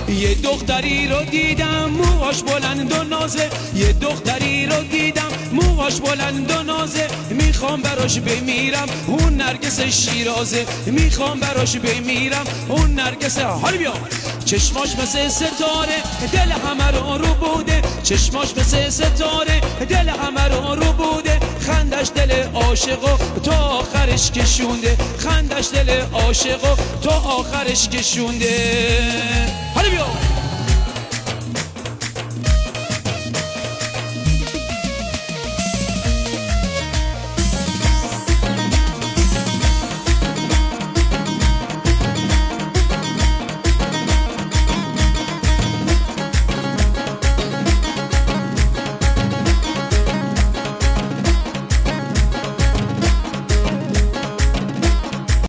یه دختری رو دیدم موهاش بلند و نازه، یه دختری رو دیدم موهاش بلند و نازه، میخوام براش بمیرم اون نرگس شیرازه، میخوام براش بمیرم اون نرگس. حالی بیا چشماش مثل ستاره دل همه رو بوده، چشماش مثل ستاره دل همه رو بوده، خندش دل عاشقو تا آخرش کشونده، خندش دل عاشقو تا آخرش کشونده. حالی بیا